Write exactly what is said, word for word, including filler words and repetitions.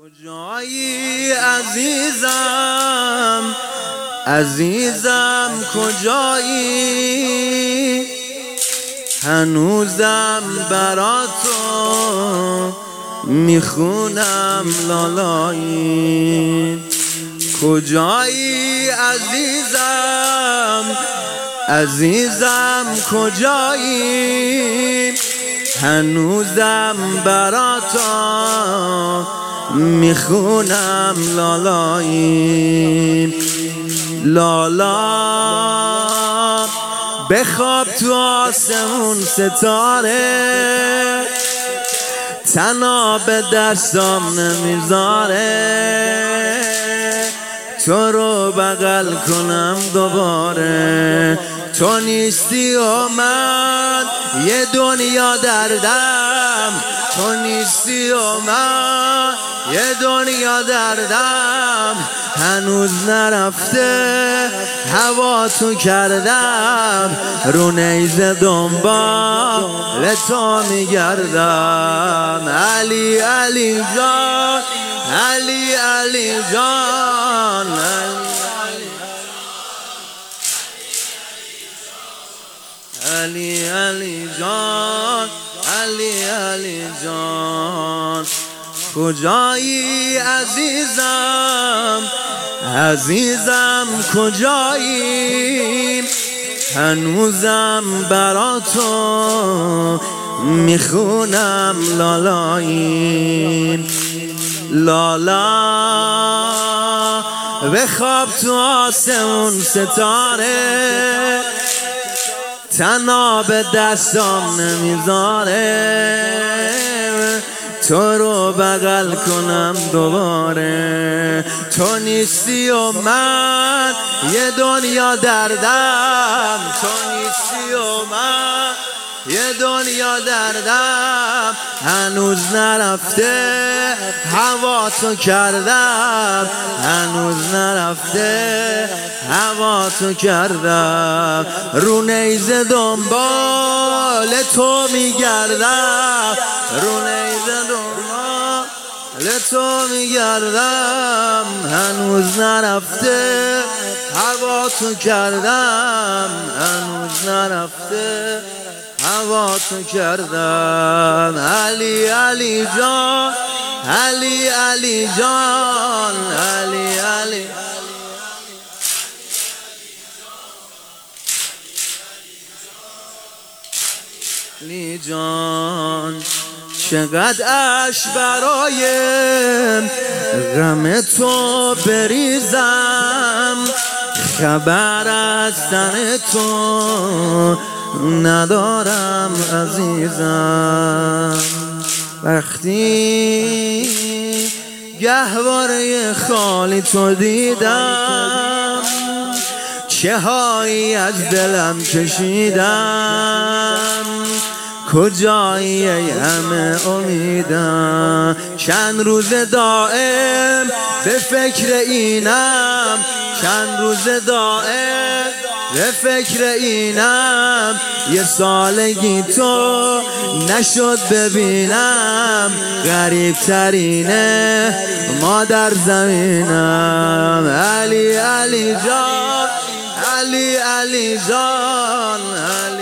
کجایی عزیزم عزیزم کجایی هنوزم براتو میخونم لالایی کجایی عزیزم عزیزم کجایی هنوزم براتو میخونم لالایی لالا بخواب تو آسمون ستاره تنها به دستام نمیذاره تو رو بغل کنم دوباره تو نیستی و من یه دنیا دردم تو نیستی و من یه دنیا دردم هنوز نرفته هوا تو کردم رو نیزه دنبال تو میگردم علی علی جان علی علی جان علی علی جان علی علی جان کجایی عزیزم عزیزم کجایی هنوزم براتو میخونم لالایی لالا بخواب تو آسمون ستاره تنها به دستام نمیذاره تو رو بغل کنم دوباره تو نیستی و من یه دنیا دردم تو نیستی و من یه دنیا دردم هنوز نرفته هوا تو کردم هنوز نرفته هوا تو کردم رو نیزه دنبال تو میگردم رو نیزه دنبال تو میگردم هنوز نرفته هوا تو کردم هنوز نرفته هوا تو کردم علی علی جان علی علی جان علی علی علی جان چقدر اش برای غم تو بریزم خبر از تن تو ندارم عزیزم وقتی گهواره خالی تو دیدم چه هایی از دلم کشیدم کجایی ای همه امیدم چند روز دائم به فکر اینم چند روز دائم به فکر اینم یه سالگی تو نشد ببینم غریب ترینه ما در زمینم علی علی جان علی علی جان علی